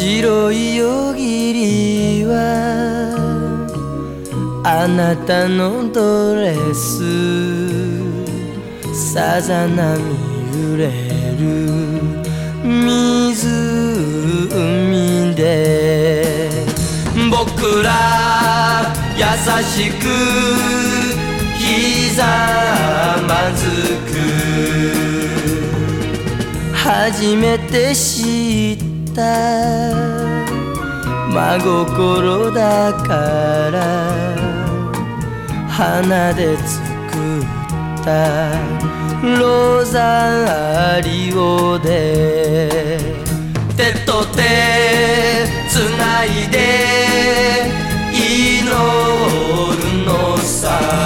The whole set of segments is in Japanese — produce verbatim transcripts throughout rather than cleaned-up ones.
白い夜霧はあなたのドレスさざ波揺れる湖で僕ら優しくひざまずく初めて知った真心だから花で作ったロザリオで手と手つないで祈るのさ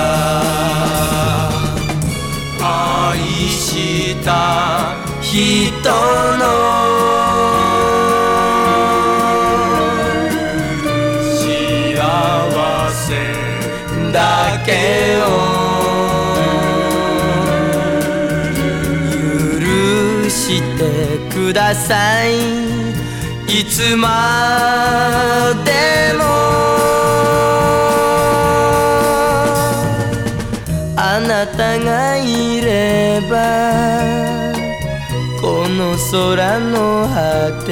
愛した人の幸せだけを許してくださいいつまでもあなたがいればこの空の果て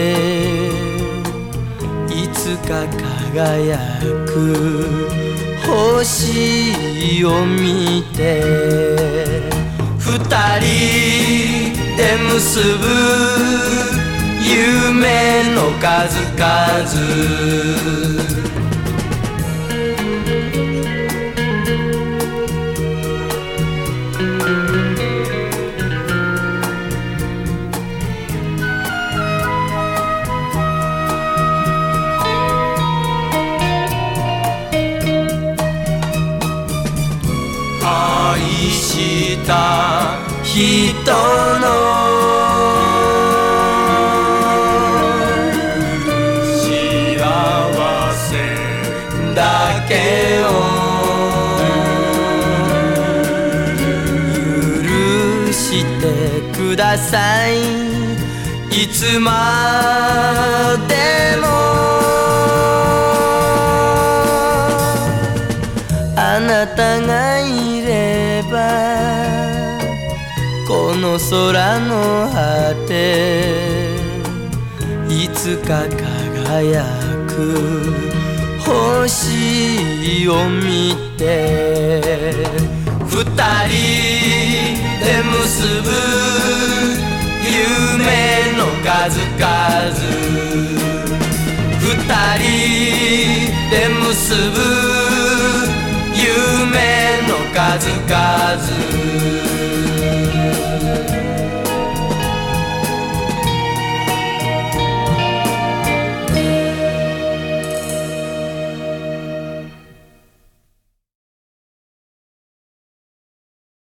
いつか輝く星を見て二人で結ぶ夢の数々愛した人の幸せだけを許してくださいいつまでもあなたがいればこの空の果ていつか輝く星を見て二人で結ぶ夢の数々二人で結ぶ夢の数々